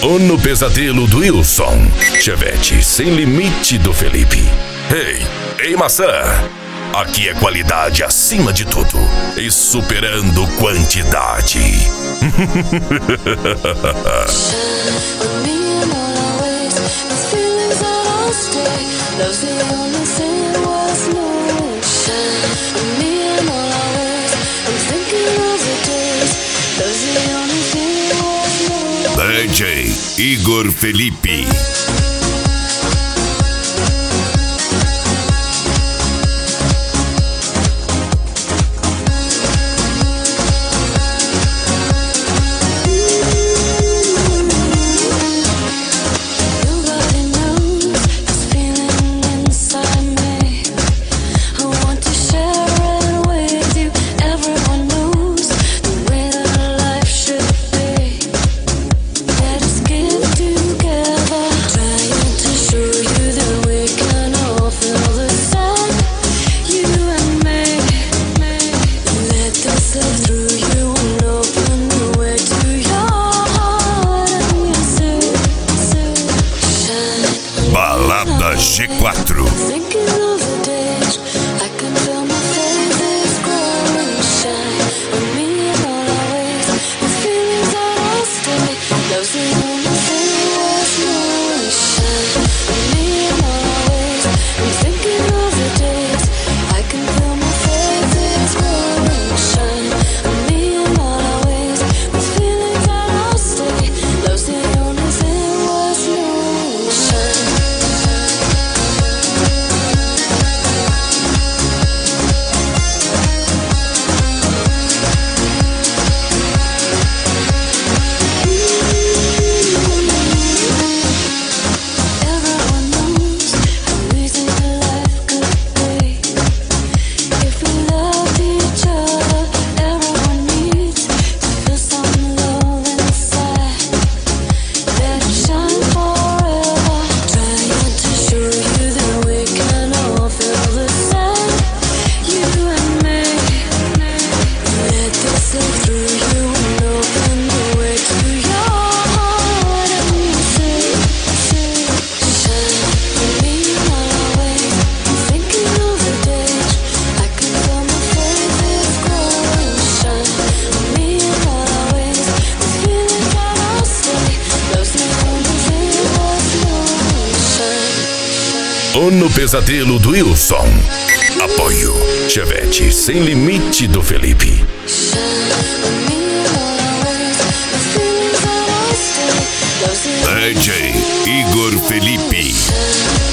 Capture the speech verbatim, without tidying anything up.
Ou no pesadelo do Wilson. Chevette sem limite do Felipe. Ei, ei maçã. Aqui é qualidade acima de tudo e superando quantidade. D J Igor Felipe. Balada G quatro. Ou no pesadelo do Wilson. Apoio Chevette sem limite do Felipe. D J Igor Felipe.